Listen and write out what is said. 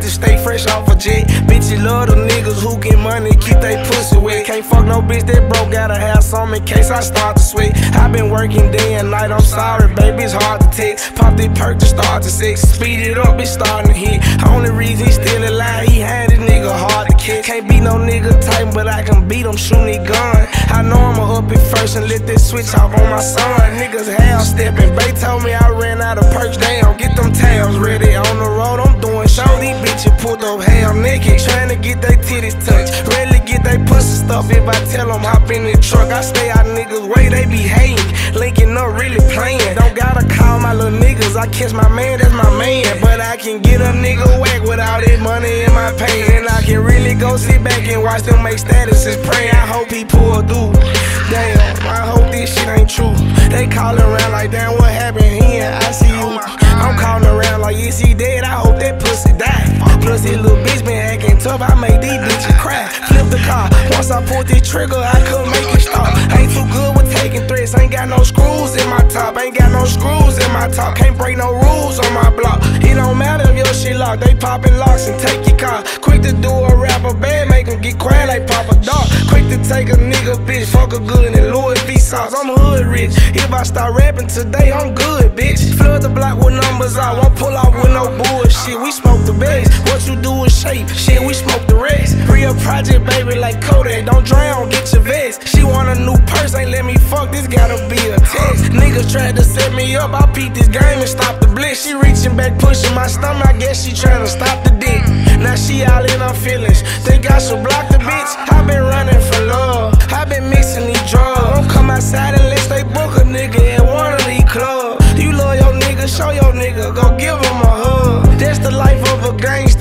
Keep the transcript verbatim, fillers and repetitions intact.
bitches stay fresh off a jet. Bitches love the niggas who get money, keep they pussy wet. Can't fuck no bitch that broke, gotta have some in case I start to sweat. I been working day and night, I'm sorry, baby, it's hard to text. Pop that perk to start to sex, speed it up, it's starting to hit. Only reason he still alive, he had this nigga hard to catch. Can't beat no nigga tight, but I can beat him shooting his gun. I know I'ma up it first and let this switch off on my son. Niggas half stepping, Bay told me I ran out of perks, damn, get them tails ready. On the road, I'm doing show, these bitches pulled up half naked, trying to get they titties touched. Rarely get they pussy stuff if I tell them hop in the truck. I stay out niggas' way, they be hating, linking up really playing. Don't gotta call my little niggas, I catch my man, that's my man. But I can get a nigga whack without that money in my pay. And I can really go sit back and watch them make statuses pray. I hope he pull through. Damn, I hope this shit ain't true. They callin' around like, damn, what happened? He in I C U. I'm calling around like, is he dead? I hope that pussy die. Plus this little bitch been acting tough, I make these bitches cry. Flip the car, once I pulled this trigger, I couldn't make it stop. Ain't too good with taking threats, ain't got no screws in my top. Ain't got no screws in my top, can't break no rules on my block. It don't matter if your shit locked, they poppin' locks and take your car. Quick to do a rapper bad, make him get quiet like Papa Dog. Quick to take a nigga bitch, fuck a good and Louis V sauce. I'm hood rich, if I start rapping today, I'm good, bitch. Flood the block with numbers, I won't pull off with no bullshit. We smoke the best, what you do is shape, shit, we smoke the rest. Real project, baby, like Kodak, don't drown, get your vest. She want a new purse, ain't let me fuck, this gotta be a test. Niggas tried to set me up, I peep this game and stop the blitz. She reaching back, pushing my stomach, I guess she trying to stop the dick. Now she all in her feelings, think I should block the bitch. I been running for love, I been mixing these drugs. Don't come outside unless they book a nigga at one of these clubs. You love your nigga, show your nigga, go give him a hug. That's the life of a gangster.